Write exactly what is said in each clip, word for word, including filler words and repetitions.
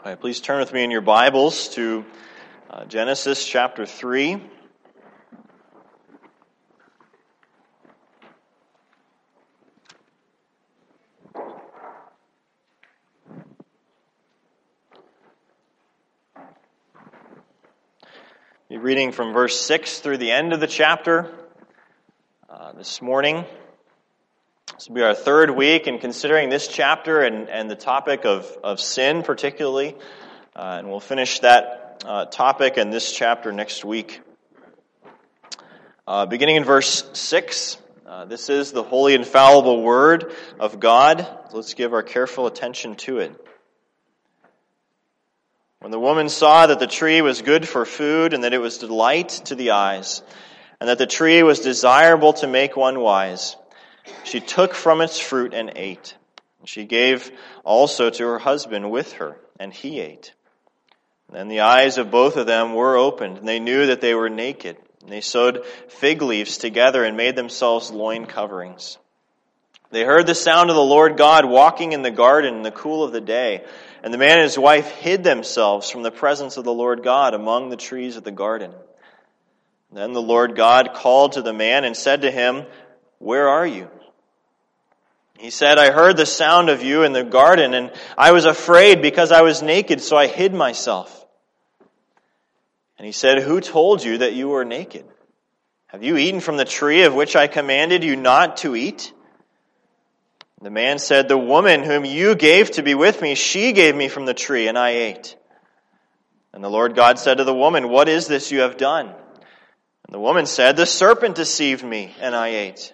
All right, please turn with me in your Bibles to uh, Genesis chapter three. Be reading from verse six through the end of the chapter uh, this morning. This will be our third week in considering this chapter and, and the topic of, of sin particularly. Uh, and we'll finish that uh, topic and this chapter next week. Uh, beginning in verse six, uh, this is the holy infallible word of God. Let's give our careful attention to it. When the woman saw that the tree was good for food and that it was delight to the eyes, and that the tree was desirable to make one wise, she took from its fruit and ate. She gave also to her husband with her, and he ate. Then the eyes of both of them were opened, and they knew that they were naked. And they sewed fig leaves together and made themselves loin coverings. They heard the sound of the Lord God walking in the garden in the cool of the day. And the man and his wife hid themselves from the presence of the Lord God among the trees of the garden. Then the Lord God called to the man and said to him, "Where are you?" He said, "I heard the sound of you in the garden, and I was afraid because I was naked, so I hid myself." And he said, "Who told you that you were naked? Have you eaten from the tree of which I commanded you not to eat?" The man said, "The woman whom you gave to be with me, she gave me from the tree, and I ate." And the Lord God said to the woman, "What is this you have done?" And the woman said, "The serpent deceived me, and I ate."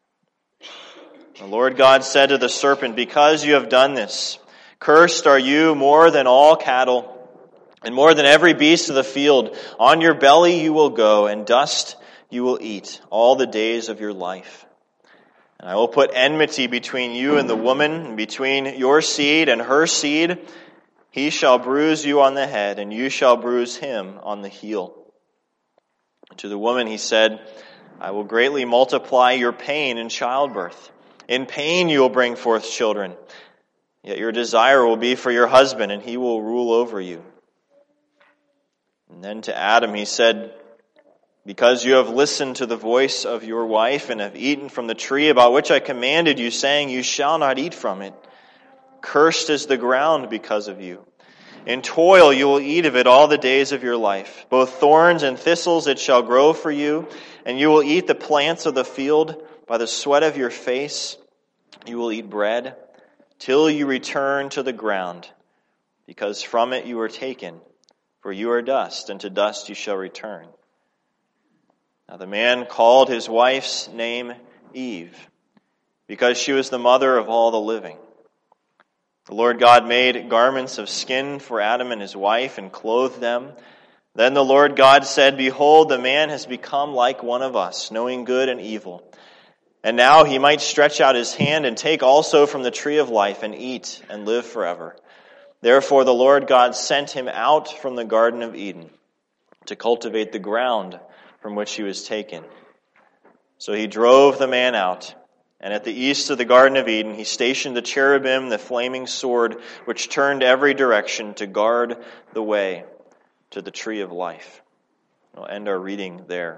The Lord God said to the serpent, "Because you have done this, cursed are you more than all cattle, and more than every beast of the field. On your belly you will go, and dust you will eat all the days of your life. And I will put enmity between you and the woman, and between your seed and her seed. He shall bruise you on the head, and you shall bruise him on the heel." And to the woman he said, "I will greatly multiply your pain in childbirth. In pain you will bring forth children. Yet your desire will be for your husband, and he will rule over you." And then to Adam he said, "Because you have listened to the voice of your wife and have eaten from the tree about which I commanded you, saying, 'You shall not eat from it,' cursed is the ground because of you. In toil you will eat of it all the days of your life. Both thorns and thistles it shall grow for you, and you will eat the plants of the field. By the sweat of your face you will eat bread, till you return to the ground, because from it you were taken. For you are dust, and to dust you shall return." Now the man called his wife's name Eve, because she was the mother of all the living. The Lord God made garments of skin for Adam and his wife, and clothed them. Then the Lord God said, "Behold, the man has become like one of us, knowing good and evil. And now he might stretch out his hand and take also from the tree of life and eat and live forever." Therefore the Lord God sent him out from the Garden of Eden to cultivate the ground from which he was taken. So he drove the man out, and at the east of the Garden of Eden he stationed the cherubim, the flaming sword, which turned every direction to guard the way to the tree of life. We'll end our reading there.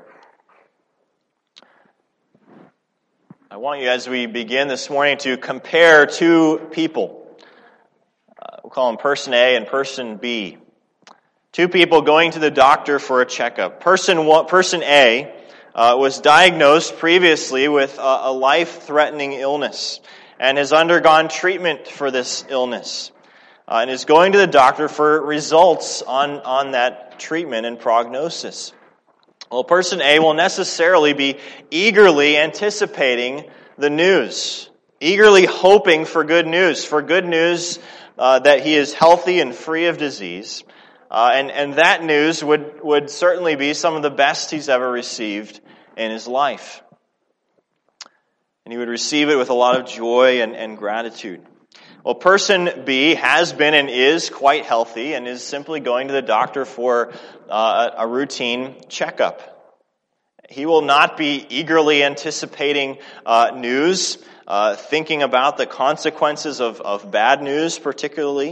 I want you, as we begin this morning, to compare two people. Uh, we'll call them Person A and Person B. Two people going to the doctor for a checkup. Person one, Person A uh, was diagnosed previously with a, a life-threatening illness and has undergone treatment for this illness uh, and is going to the doctor for results on, on that treatment and prognosis. Well, Person A will necessarily be eagerly anticipating the news, eagerly hoping for good news, for good news uh, that he is healthy and free of disease. Uh, and, and that news would, would certainly be some of the best he's ever received in his life. And he would receive it with a lot of joy and, and gratitude. Well, Person B has been and is quite healthy and is simply going to the doctor for uh, a routine checkup. He will not be eagerly anticipating uh, news, uh, thinking about the consequences of, of bad news particularly.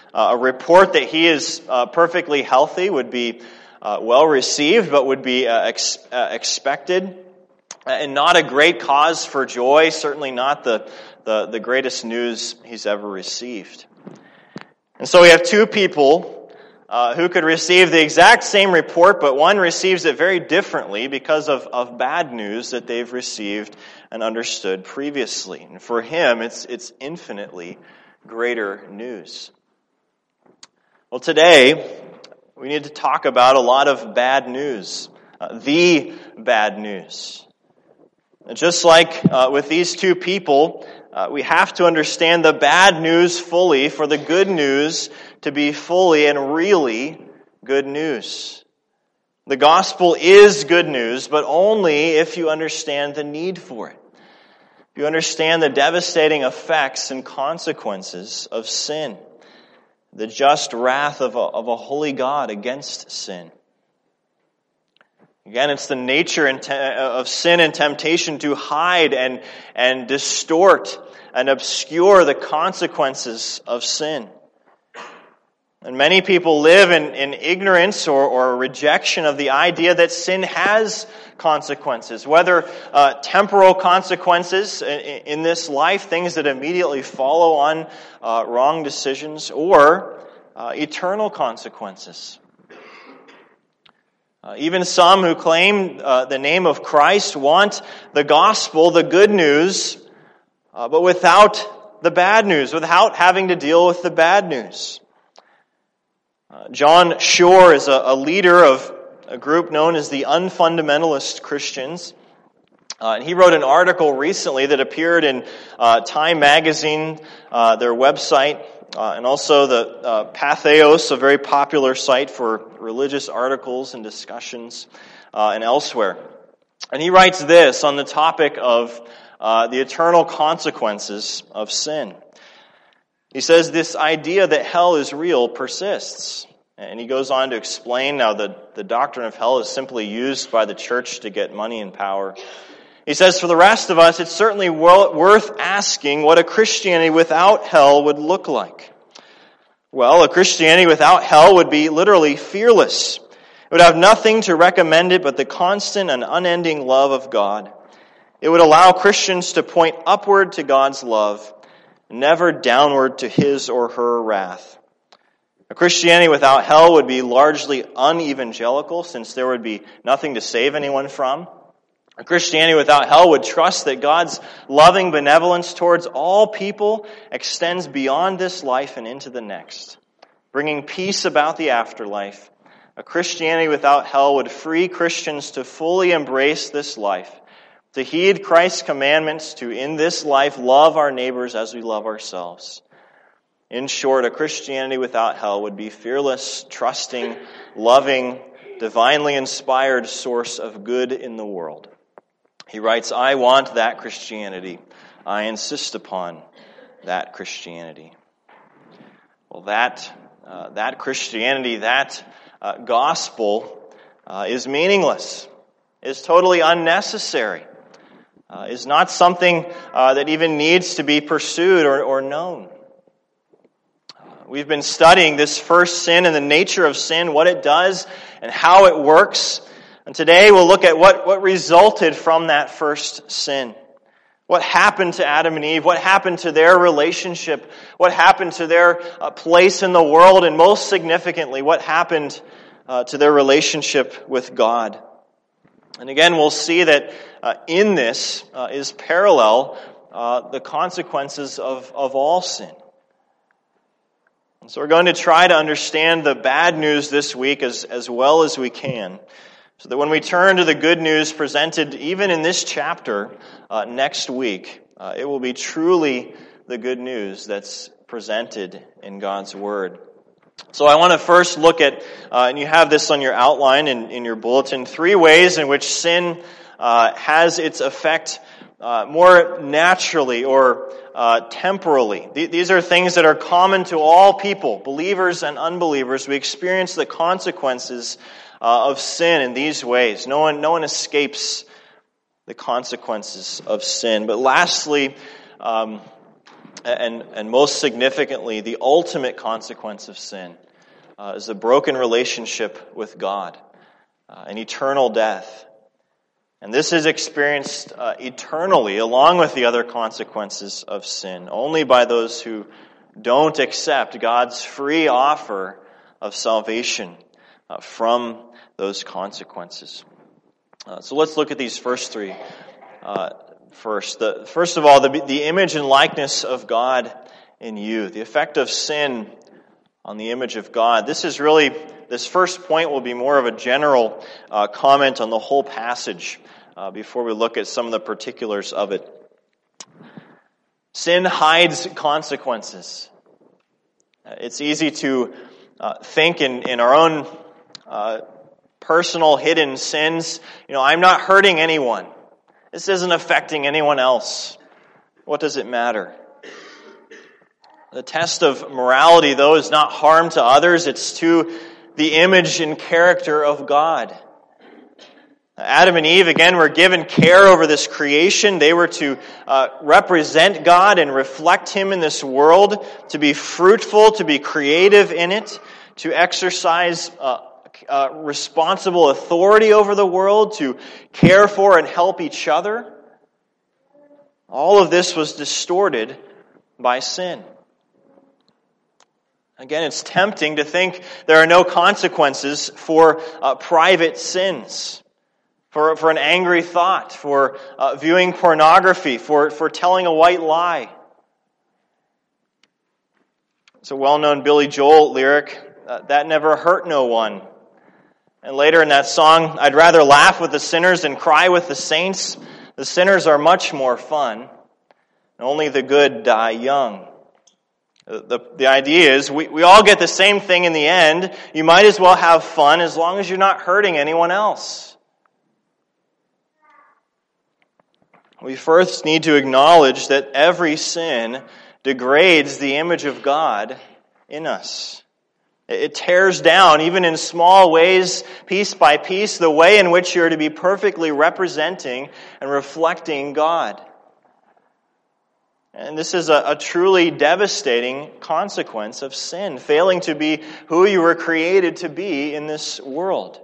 Uh, a report that he is uh, perfectly healthy would be uh, well received, but would be uh, ex- uh, expected, and not a great cause for joy, certainly not the, the, the greatest news he's ever received. And so we have two people uh, who could receive the exact same report, but one receives it very differently because of, of bad news that they've received and understood previously. And for him, it's it's infinitely greater news. Well, today, we need to talk about a lot of bad news, uh, the bad news. And just like uh, with these two people, uh, we have to understand the bad news fully for the good news to be fully and really good news. The gospel is good news, but only if you understand the need for it. If you understand the devastating effects and consequences of sin. The just wrath of a, of a holy God against sin. Again, it's the nature of sin and temptation to hide and, and distort and obscure the consequences of sin. And many people live in, in ignorance or, or rejection of the idea that sin has consequences, whether uh, temporal consequences in, in this life, things that immediately follow on uh, wrong decisions, or uh, eternal consequences. Uh, even some who claim uh, the name of Christ want the gospel, the good news, uh, but without the bad news, without having to deal with the bad news. Uh, John Shore is a, a leader of a group known as the Unfundamentalist Christians. Uh, and he wrote an article recently that appeared in uh, Time Magazine, uh, their website, uh, and also the uh, Patheos, a very popular site for religious articles and discussions, uh, and elsewhere. And he writes this on the topic of uh, the eternal consequences of sin. He says this idea that hell is real persists. And he goes on to explain now that the doctrine of hell is simply used by the church to get money and power. He says, for the rest of us, it's certainly worth asking what a Christianity without hell would look like. Well, a Christianity without hell would be literally fearless. It would have nothing to recommend it but the constant and unending love of God. It would allow Christians to point upward to God's love, never downward to his or her wrath. A Christianity without hell would be largely unevangelical, since there would be nothing to save anyone from. A Christianity without hell would trust that God's loving benevolence towards all people extends beyond this life and into the next, bringing peace about the afterlife. A Christianity without hell would free Christians to fully embrace this life, to heed Christ's commandments to, in this life, love our neighbors as we love ourselves. In short, a Christianity without hell would be fearless, trusting, loving, divinely inspired source of good in the world. He writes, I want that Christianity. I insist upon that Christianity. Well, that uh, that Christianity, that uh, gospel uh, is meaningless, is totally unnecessary, uh, is not something uh, that even needs to be pursued or, or known. We've been studying this first sin and the nature of sin, what it does and how it works. And today we'll look at what, what resulted from that first sin. What happened to Adam and Eve? What happened to their relationship? What happened to their uh, place in the world? And most significantly, what happened uh, to their relationship with God? And again, we'll see that uh, in this uh, is parallel uh, the consequences of, of all sin. So we're going to try to understand the bad news this week as, as well as we can, so that when we turn to the good news presented even in this chapter uh, next week, uh, it will be truly the good news that's presented in God's Word. So I want to first look at, uh, and you have this on your outline in, in your bulletin, three ways in which sin uh, has its effect uh, more naturally or Uh, temporally. These are things that are common to all people, believers and unbelievers. We experience the consequences uh, of sin in these ways. No one, no one escapes the consequences of sin. But lastly, um, And, and most significantly, the ultimate consequence of sin uh, is a broken relationship with God, uh, an eternal death. And this is experienced uh, eternally, along with the other consequences of sin, only by those who don't accept God's free offer of salvation uh, from those consequences. Uh, so let's look at these first three uh, first. The, first of all, the, the image and likeness of God in you, the effect of sin on the image of God. This is really, this first point will be more of a general uh, comment on the whole passage uh, before we look at some of the particulars of it. Sin hides consequences. Uh, it's easy to uh, think in, in our own uh, personal hidden sins, you know, I'm not hurting anyone. This isn't affecting anyone else. What does it matter? The test of morality, though, is not harm to others. It's to the image and character of God. Adam and Eve, again, were given care over this creation. They were to uh, represent God and reflect Him in this world, to be fruitful, to be creative in it, to exercise uh, uh, responsible authority over the world, to care for and help each other. All of this was distorted by sin. Again, it's tempting to think there are no consequences for uh, private sins, for, for an angry thought, for uh, viewing pornography, for, for telling a white lie. It's a well-known Billy Joel lyric, uh, that never hurt no one. And later in that song, I'd rather laugh with the sinners and cry with the saints. The sinners are much more fun. Only the good die young. The, the idea is we, we all get the same thing in the end. You might as well have fun as long as you're not hurting anyone else. We first need to acknowledge that every sin degrades the image of God in us. It tears down, even in small ways, piece by piece, the way in which you're to be perfectly representing and reflecting God. And this is a, a truly devastating consequence of sin, failing to be who you were created to be in this world.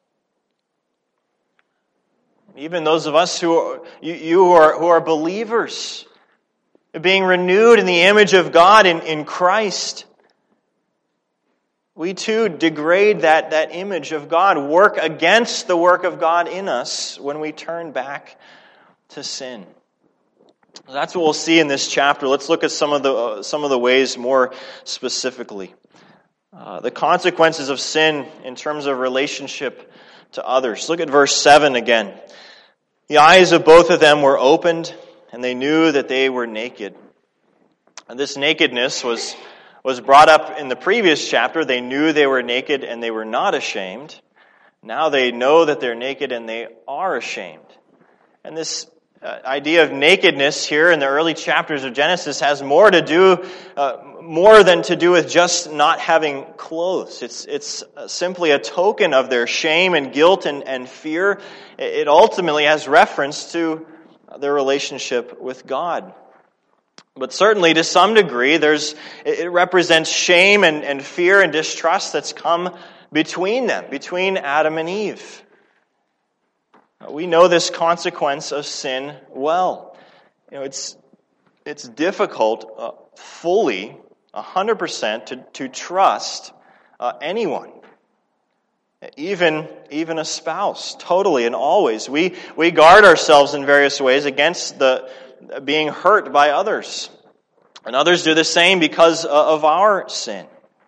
Even those of us who are, you, you who are, who are believers, being renewed in the image of God in, in Christ, we too degrade that, that image of God, work against the work of God in us when we turn back to sin. That's what we'll see in this chapter. Let's look at some of the uh, some of the ways more specifically. Uh, the consequences of sin in terms of relationship to others. Look at verse seven again. The eyes of both of them were opened, and they knew that they were naked. And this nakedness was, was brought up in the previous chapter. They knew they were naked and they were not ashamed. Now they know that they're naked and they are ashamed. And this Uh, idea of nakedness here in the early chapters of Genesis has more to do, uh, more than to do with just not having clothes. It's it's simply a token of their shame and guilt and, and fear. It ultimately has reference to their relationship with God. But certainly to some degree, there's it represents shame and, and fear and distrust that's come between them, between Adam and Eve. We know this consequence of sin well. You know, it's it's difficult uh, fully, one hundred percent, to, to trust uh, anyone, even even a spouse, totally and always. We we guard ourselves in various ways against the being hurt by others, and others do the same because of our sin.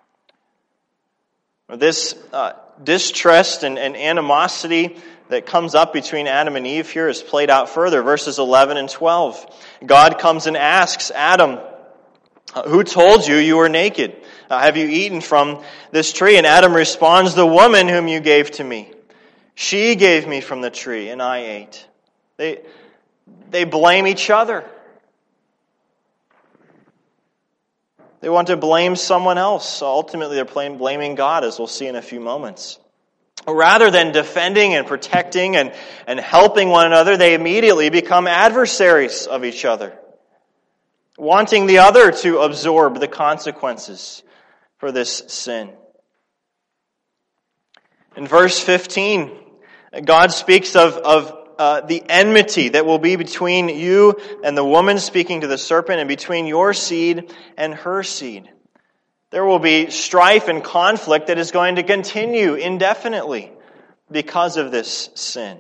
This uh, distrust and, and animosity that comes up between Adam and Eve here is played out further. Verses eleven and twelve. God comes and asks Adam, who told you you were naked? Uh, have you eaten from this tree? And Adam responds, the woman whom you gave to me. She gave me from the tree and I ate. They, they blame each other. They want to blame someone else. So ultimately they're blaming God, as we'll see in a few moments. Rather than defending and protecting and, and helping one another, they immediately become adversaries of each other. wanting the other to absorb the consequences for this sin. In verse fifteen, God speaks of, of uh, the enmity that will be between you and the woman, speaking to the serpent, and between your seed and her seed. There will be strife and conflict that is going to continue indefinitely because of this sin.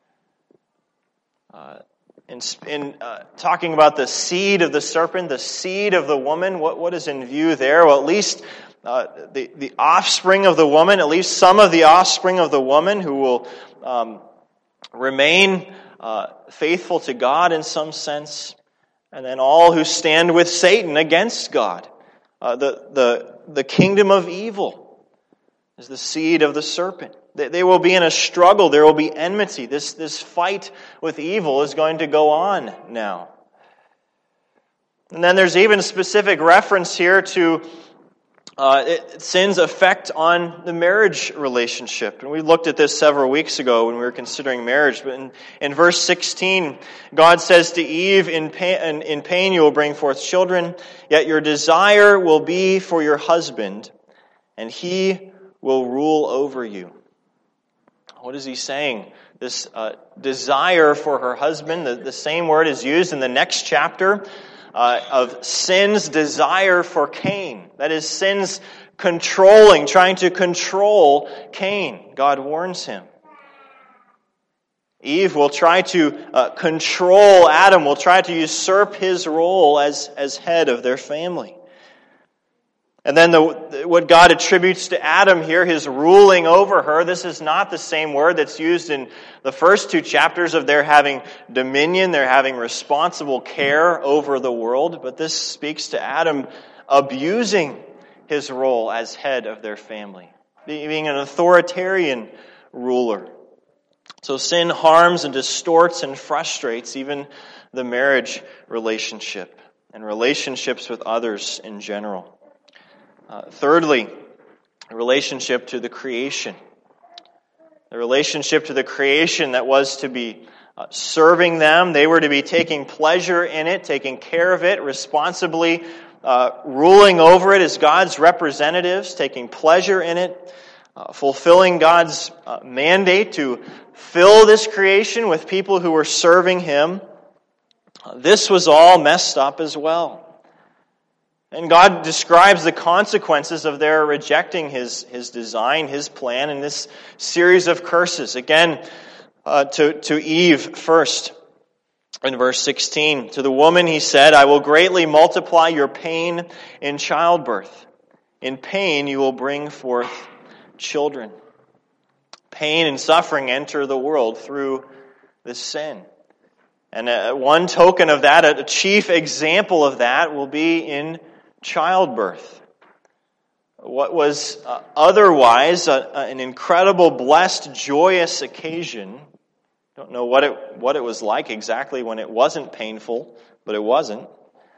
Uh, in in uh, talking about the seed of the serpent, the seed of the woman, what, what is in view there? Well, at least uh, the, the offspring of the woman, at least some of the offspring of the woman who will um, remain uh, faithful to God in some sense, and then all who stand with Satan against God. Uh, the, the, the kingdom of evil is the seed of the serpent. They, they will be in a struggle. There will be enmity. This, this fight with evil is going to go on now. And then there's even specific reference here to uh, it, sin's effect on the marriage relationship. And we looked at this several weeks ago when we were considering marriage. But in, in verse sixteen, God says to Eve, in pain, in, in pain you will bring forth children, yet your desire will be for your husband, and he will rule over you. What is he saying? This uh, desire for her husband, the, the same word is used in the next chapter uh, of sin's desire for Cain. That is, sin's controlling, trying to control Cain. God warns him. Eve will try to uh, control Adam, will try to usurp his role as, as head of their family. And then the, what God attributes to Adam here, his ruling over her, this is not the same word that's used in the first two chapters of their having dominion, they're having responsible care over the world, but this speaks to Adam abusing his role as head of their family, being an authoritarian ruler. So sin harms and distorts and frustrates even the marriage relationship and relationships with others in general. Uh, thirdly, a relationship to the creation. The relationship to the creation that was to be uh, serving them. They were to be taking pleasure in it, taking care of it, responsibly uh, ruling over it as God's representatives, taking pleasure in it, uh, fulfilling God's uh, mandate to fill this creation with people who were serving Him. Uh, this was all messed up as well. And God describes the consequences of their rejecting His, His design, His plan, in this series of curses. Again, uh, to, to Eve first, in verse sixteen. To the woman He said, I will greatly multiply your pain in childbirth. In pain you will bring forth children. Pain and suffering enter the world through this sin. And uh, one token of that, a chief example of that, will be in childbirth. What was uh, otherwise a, an incredible, blessed, joyous occasion. Don't know what it what it was like exactly when it wasn't painful, but it wasn't.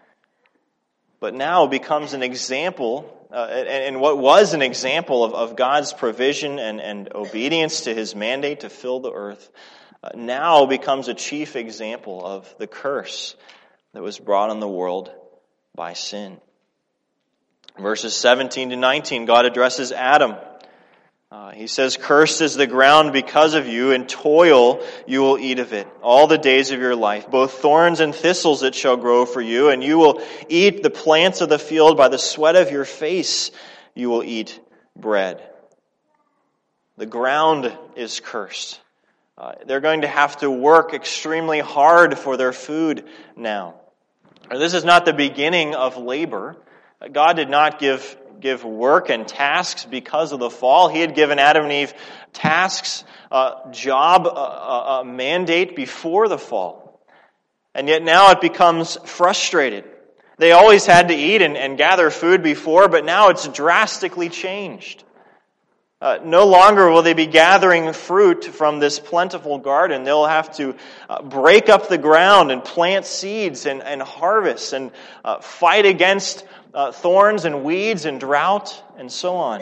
But now becomes an example, uh, and, and what was an example of, of God's provision and, and obedience to His mandate to fill the earth, uh, now becomes a chief example of the curse that was brought on the world by sin. Verses seventeen to nineteen, God addresses Adam. Uh, he says, cursed is the ground because of you, and toil you will eat of it all the days of your life. Both thorns and thistles it shall grow for you, and you will eat the plants of the field. By the sweat of your face you will eat bread. The ground is cursed. Uh, they're going to have to work extremely hard for their food now. This is not the beginning of labor. God did not give, give work and tasks because of the fall. He had given Adam and Eve tasks, uh, job, a uh, uh, mandate before the fall. And yet now it becomes frustrated. They always had to eat and, and gather food before, but now it's drastically changed. Uh, no longer will they be gathering fruit from this plentiful garden. They'll have to uh, break up the ground and plant seeds and, and harvest and uh, fight against uh, thorns and weeds and drought and so on.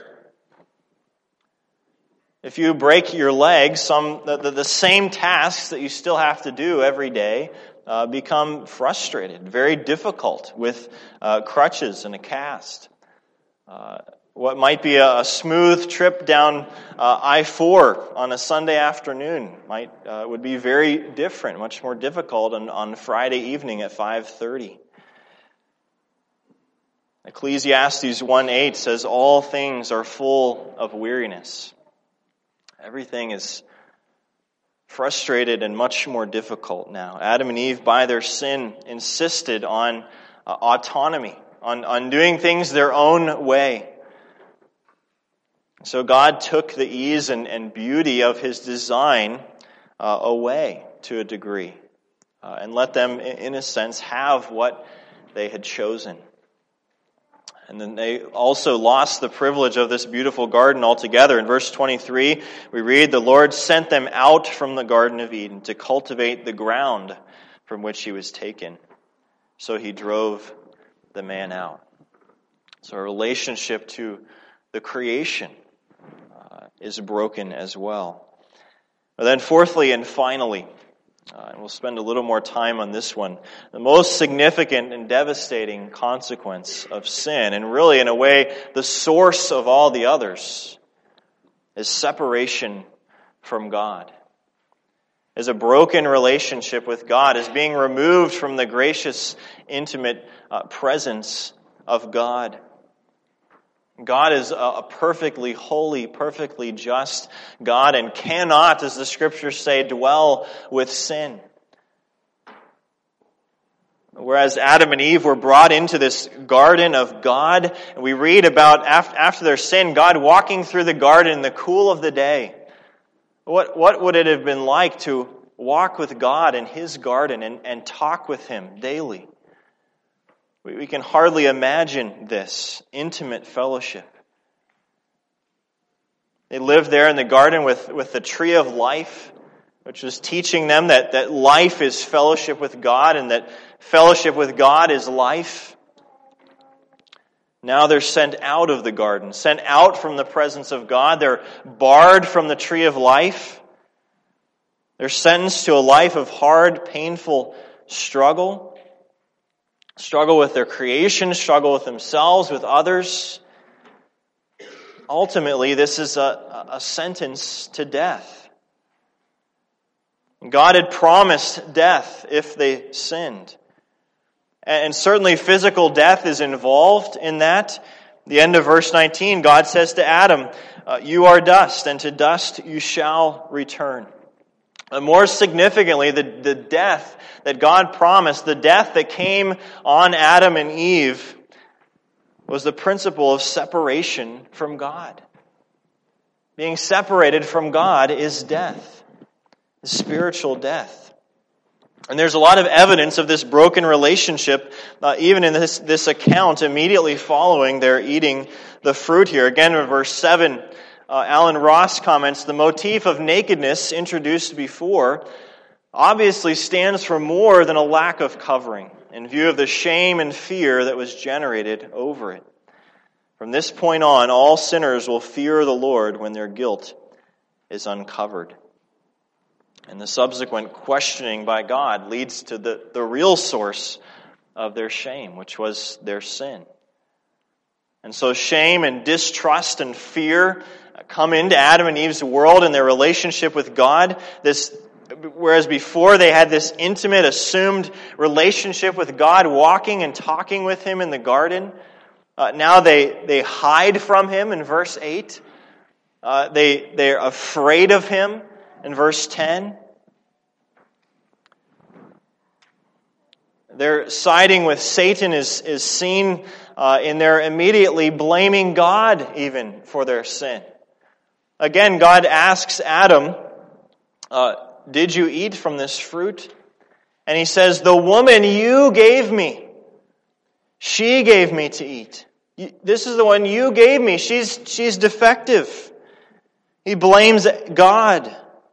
If you break your leg, some the, the, the same tasks that you still have to do every day uh, become frustrated, very difficult with uh, crutches and a cast. Uh, what might be a, a smooth trip down uh, I four on a Sunday afternoon might uh, would be very different, much more difficult on, on Friday evening at five thirty. Ecclesiastes one eight says, all things are full of weariness. Everything is frustrated and much more difficult now. Adam and Eve, by their sin, insisted on uh, autonomy, on, on doing things their own way. So God took the ease and, and beauty of His design uh, away to a degree uh, and let them, in a sense, have what they had chosen. And then they also lost the privilege of this beautiful garden altogether. In verse twenty-three, we read, the Lord sent them out from the Garden of Eden to cultivate the ground from which He was taken. So He drove the man out. So a relationship to the creation uh, is broken as well. But then fourthly and finally, Uh, and we'll spend a little more time on this one. The most significant and devastating consequence of sin, and really in a way the source of all the others, is separation from God. Is a broken relationship with God, is being removed from the gracious, intimate uh, presence of God. God is a perfectly holy, perfectly just God and cannot, as the Scriptures say, dwell with sin. Whereas Adam and Eve were brought into this garden of God, and we read about after their sin, God walking through the garden in the cool of the day. What, what would it have been like to walk with God in His garden and, and talk with Him daily? We can hardly imagine this intimate fellowship. They lived there in the garden with, with the tree of life, which was teaching them that, that life is fellowship with God and that fellowship with God is life. Now they're sent out of the garden, sent out from the presence of God. They're barred from the tree of life. They're sentenced to a life of hard, painful struggle. Struggle with their creation, struggle with themselves, with others. Ultimately, this is a, a sentence to death. God had promised death if they sinned. And certainly physical death is involved in that. The end of verse nineteen, God says to Adam, you are dust, and to dust you shall return. And more significantly, the, the death that God promised, the death that came on Adam and Eve, was the principle of separation from God. Being separated from God is death, spiritual death. And there's a lot of evidence of this broken relationship, uh, even in this, this account immediately following their eating the fruit here. Again, in verse seven, Uh, Alan Ross comments, the motif of nakedness introduced before obviously stands for more than a lack of covering in view of the shame and fear that was generated over it. From this point on, all sinners will fear the Lord when their guilt is uncovered. And the subsequent questioning by God leads to the, the real source of their shame, which was their sin. And so shame and distrust and fear come into Adam and Eve's world and their relationship with God. This, whereas before they had this intimate, assumed relationship with God, walking and talking with Him in the garden. Uh, now they, they hide from Him in verse eight. Uh, they, they're afraid of Him in verse ten. Their siding with Satan is, is seen uh, in their immediately blaming God even for their sin. Again, God asks Adam, uh, did you eat from this fruit? And he says, the woman you gave me, she gave me to eat. This is the one you gave me. She's, she's defective. He blames God.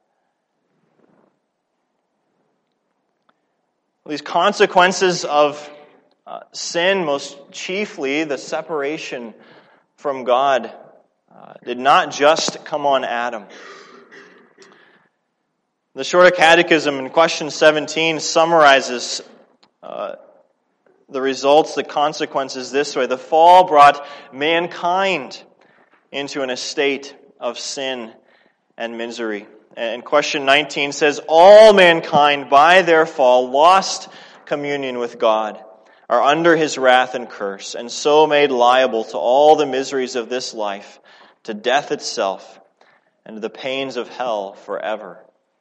These consequences of uh, sin, most chiefly the separation from God, uh, did not just come on Adam. The Shorter Catechism in question seventeen summarizes uh, the results, the consequences this way. The fall brought mankind into an estate of sin and misery. And question nineteen says, all mankind by their fall lost communion with God, are under his wrath and curse, and so made liable to all the miseries of this life, to death itself, and to the pains of hell forever.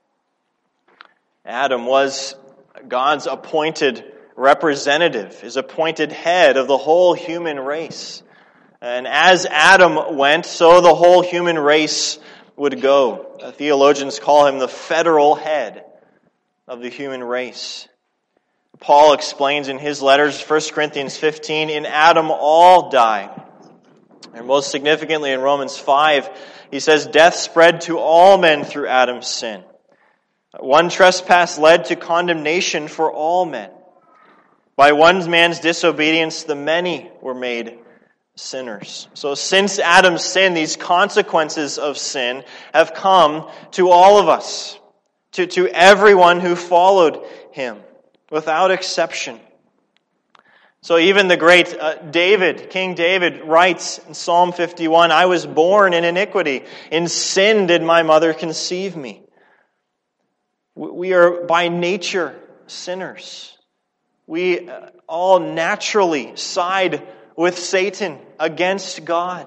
Adam was God's appointed representative, his appointed head of the whole human race. And as Adam went, so the whole human race would go. Theologians call him the federal head of the human race. Paul explains in his letters, First Corinthians fifteen, in Adam all die. And most significantly in Romans five, he says, death spread to all men through Adam's sin. One trespass led to condemnation for all men. By one man's disobedience, the many were made sinners. So since Adam's sin, these consequences of sin have come to all of us, to, to everyone who followed him, without exception. So even the great uh, David, King David, writes in Psalm fifty-one, I was born in iniquity, in sin did my mother conceive me. We are by nature sinners. We all naturally side with Satan against God.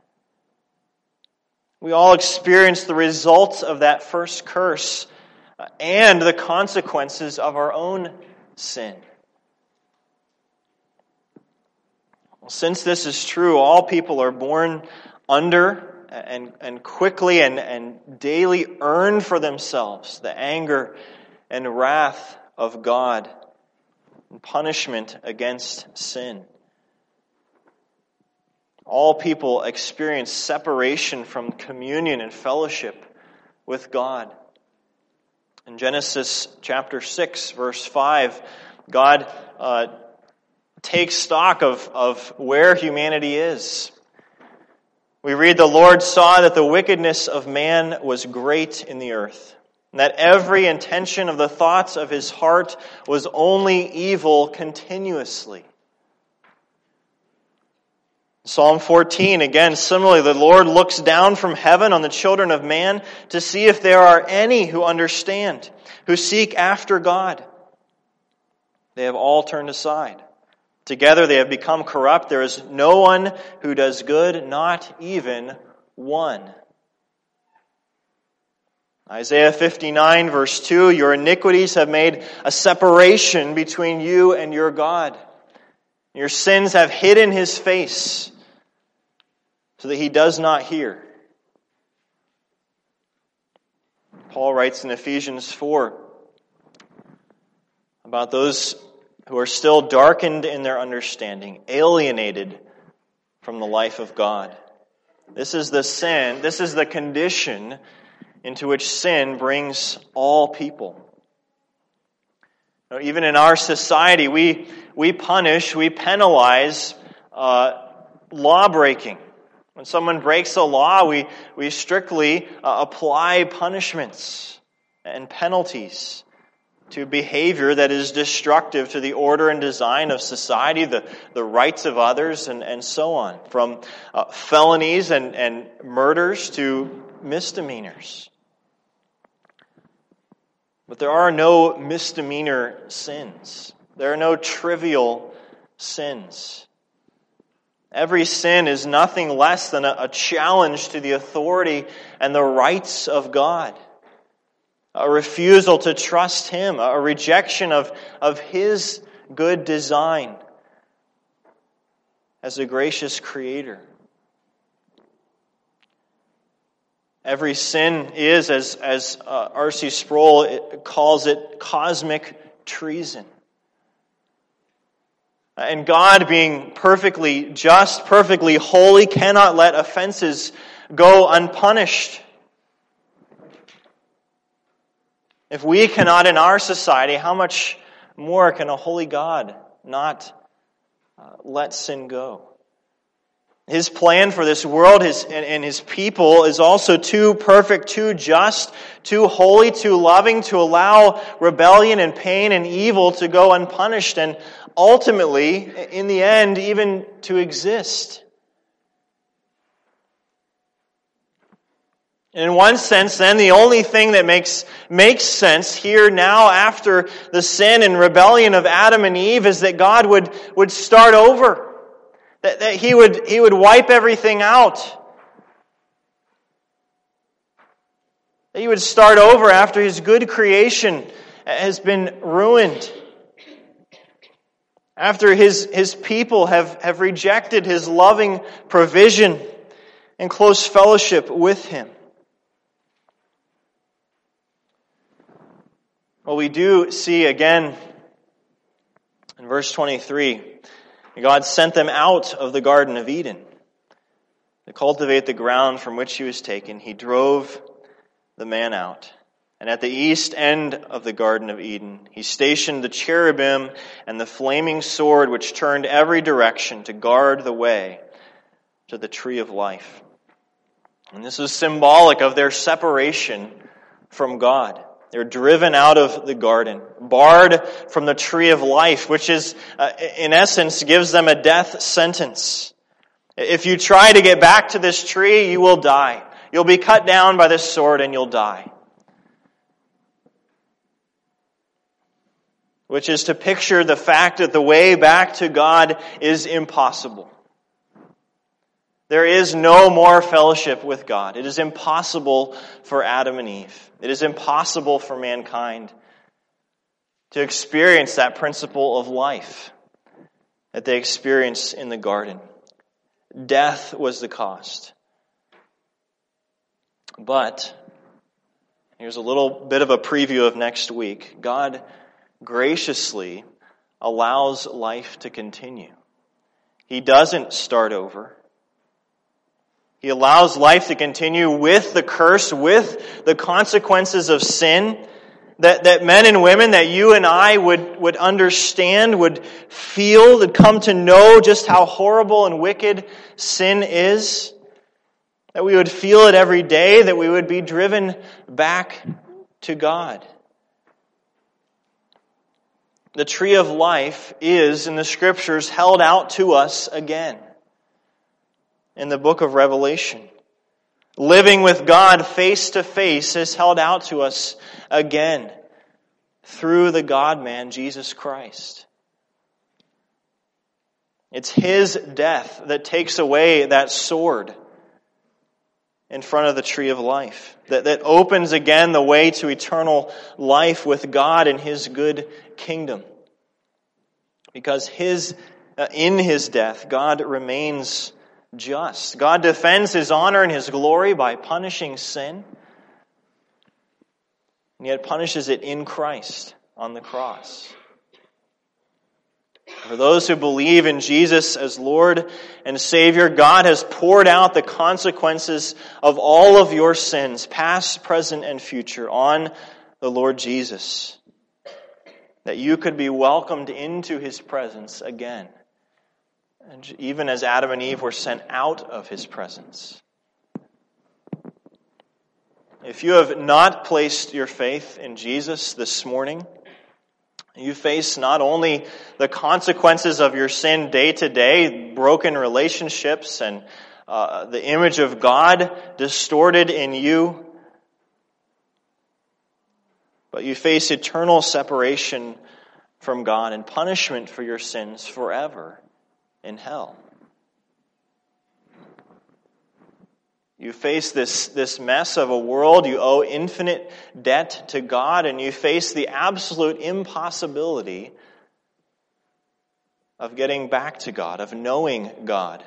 We all experience the results of that first curse and the consequences of our own sin. Well, since this is true, all people are born under and, and quickly and, and daily earn for themselves the anger and wrath of God and punishment against sin. All people experience separation from communion and fellowship with God. In Genesis chapter six, verse five, God uh, takes stock of, of where humanity is. We read, the Lord saw that the wickedness of man was great in the earth, and that every intention of the thoughts of his heart was only evil continuously. Psalm fourteen, again, similarly, the Lord looks down from heaven on the children of man to see if there are any who understand, who seek after God. They have all turned aside. Together they have become corrupt. There is no one who does good, not even one. Isaiah fifty-nine, verse two, your iniquities have made a separation between you and your God. Your sins have hidden his face so that he does not hear. Paul writes in Ephesians four about those who are still darkened in their understanding, alienated from the life of God. This is the sin, this is the condition into which sin brings all people. Now, even in our society, we we punish, we penalize uh, law breaking. When someone breaks a law, we, we strictly uh, apply punishments and penalties to behavior that is destructive to the order and design of society, the, the rights of others, and, and so on. From uh, felonies and, and murders to misdemeanors. But there are no misdemeanor sins. There are no trivial sins. Every sin is nothing less than a, a challenge to the authority and the rights of God. A refusal to trust him, a rejection of, of his good design as a gracious creator. Every sin is, as, as uh, R C Sproul it calls it, cosmic treason. And God, being perfectly just, perfectly holy, cannot let offenses go unpunished. If we cannot in our society, how much more can a holy God not uh, let sin go? His plan for this world his, and, and His people is also too perfect, too just, too holy, too loving to allow rebellion and pain and evil to go unpunished and ultimately, in the end, even to exist. In one sense, then, the only thing that makes, makes sense here now after the sin and rebellion of Adam and Eve is that God would, would start over. That, that he would, he would wipe everything out. That He would start over after His good creation has been ruined. After His, his people have, have rejected His loving provision and close fellowship with Him. Well, we do see again in verse twenty-three, God sent them out of the Garden of Eden to cultivate the ground from which He was taken. He drove the man out. And at the east end of the Garden of Eden, He stationed the cherubim and the flaming sword which turned every direction to guard the way to the tree of life. And this is symbolic of their separation from God. They're driven out of the garden, barred from the tree of life, which is, uh, in essence, gives them a death sentence. If you try to get back to this tree, you will die. You'll be cut down by this sword and you'll die. Which is to picture the fact that the way back to God is impossible. There is no more fellowship with God. It is impossible for Adam and Eve. It is impossible for mankind to experience that principle of life that they experienced in the garden. Death was the cost. But, here's a little bit of a preview of next week. God graciously allows life to continue. He doesn't start over. He allows life to continue with the curse, with the consequences of sin, that, that men and women, that you and I would, would understand, would feel, would come to know just how horrible and wicked sin is, that we would feel it every day, that we would be driven back to God. The tree of life is, in the Scriptures, held out to us again. In the book of Revelation. Living with God face to face is held out to us again through the God-man, Jesus Christ. It's His death that takes away that sword in front of the tree of life, that, that opens again the way to eternal life with God in His good kingdom. Because his, uh, in His death, God remains just. God defends His honor and His glory by punishing sin, and yet punishes it in Christ on the cross. For those who believe in Jesus as Lord and Savior, God has poured out the consequences of all of your sins, past, present, and future, on the Lord Jesus, that you could be welcomed into His presence again. And even as Adam and Eve were sent out of His presence. If you have not placed your faith in Jesus this morning, you face not only the consequences of your sin day to day, broken relationships and uh, the image of God distorted in you, but you face eternal separation from God and punishment for your sins forever in hell. You face this, this mess of a world, you owe infinite debt to God, and you face the absolute impossibility of getting back to God, of knowing God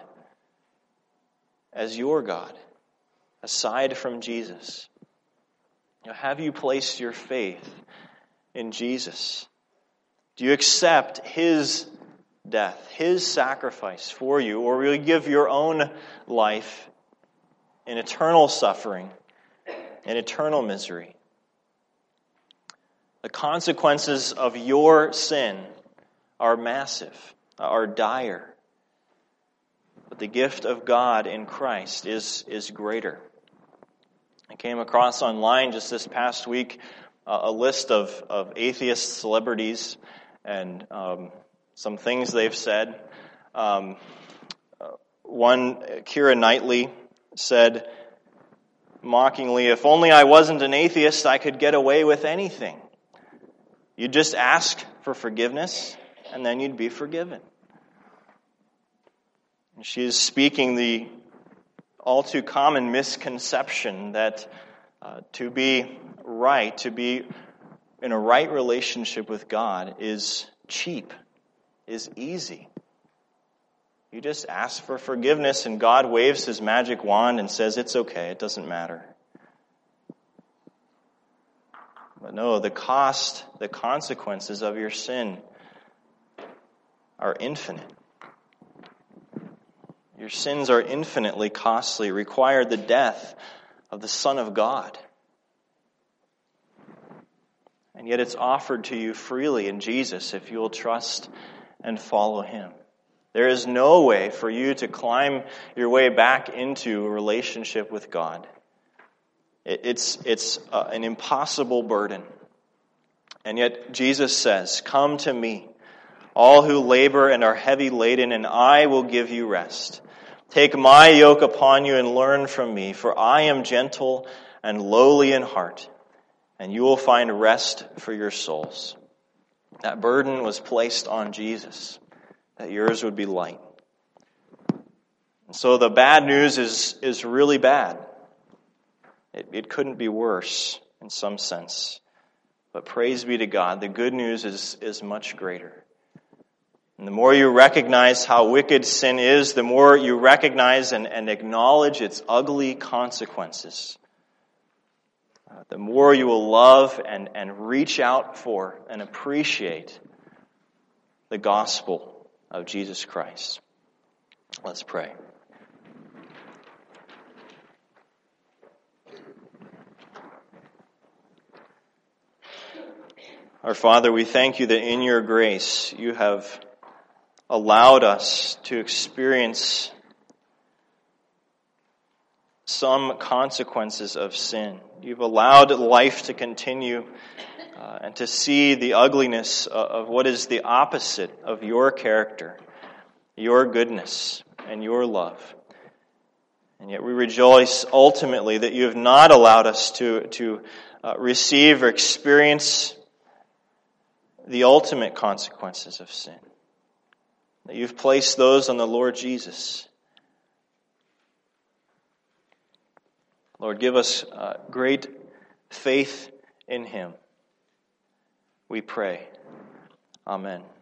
as your God, aside from Jesus. Now, have you placed your faith in Jesus? Do you accept His death, His sacrifice for you, or will you give your own life in eternal suffering and eternal misery? The consequences of your sin are massive, are dire. but the gift of God in Christ is, is greater. I came across online just this past week uh, a list of, of atheist celebrities and um, some things they've said. Um, one, Keira Knightley, said mockingly, "If only I wasn't an atheist, I could get away with anything. You'd just ask for forgiveness, and then you'd be forgiven." And she is speaking the all too common misconception that uh, to be right, to be in a right relationship with God is cheap, is easy. You just ask for forgiveness and God waves his magic wand and says, it's okay, it doesn't matter. But no, the cost, the consequences of your sin are infinite. Your sins are infinitely costly, require the death of the Son of God. And yet it's offered to you freely in Jesus if you will trust and follow him. There is no way for you to climb your way back into a relationship with God. It's, it's uh, an impossible burden. And yet Jesus says, "Come to me, all who labor and are heavy laden, and I will give you rest. Take my yoke upon you and learn from me, for I am gentle and lowly in heart, and you will find rest for your souls." That burden was placed on Jesus, that yours would be light. And so the bad news is, is really bad. It, it couldn't be worse in some sense. But praise be to God, the good news is, is much greater. And the more you recognize how wicked sin is, the more you recognize and, and acknowledge its ugly consequences, uh, the more you will love and, and reach out for and appreciate the gospel of Jesus Christ. Let's pray. Our Father, we thank you that in your grace you have allowed us to experience some consequences of sin. You've allowed life to continue uh, and to see the ugliness of what is the opposite of your character, your goodness, and your love. And yet we rejoice ultimately that you have not allowed us to, to uh, receive or experience the ultimate consequences of sin. That you've placed those on the Lord Jesus. Lord, give us uh, great faith in him. We pray. Amen.